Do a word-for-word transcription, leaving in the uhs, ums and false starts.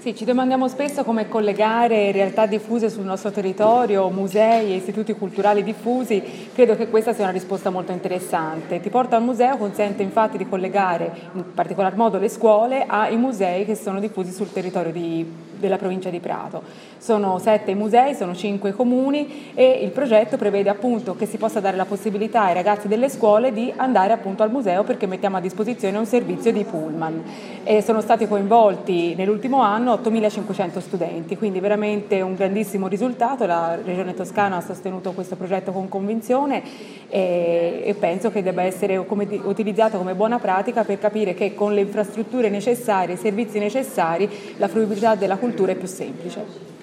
Sì, ci domandiamo spesso come collegare realtà diffuse sul nostro territorio, musei e istituti culturali diffusi. Credo che questa sia una risposta molto interessante. Ti porta al museo consente infatti di collegare in particolar modo le scuole ai musei che sono diffusi sul territorio di, della provincia di Prato. Sono sette musei, sono cinque comuni e il progetto prevede appunto che si possa dare la possibilità ai ragazzi delle scuole di andare appunto al museo, perché mettiamo a disposizione un servizio di pullman. E sono stati coinvolti nell'ultimo anno ottomilacinquecento studenti, quindi veramente un grandissimo risultato. La Regione Toscana ha sostenuto questo progetto con convinzione e, e penso che debba essere come, utilizzato come buona pratica per capire che con le infrastrutture necessarie, i servizi necessari, la fruibilità della cultura è più semplice.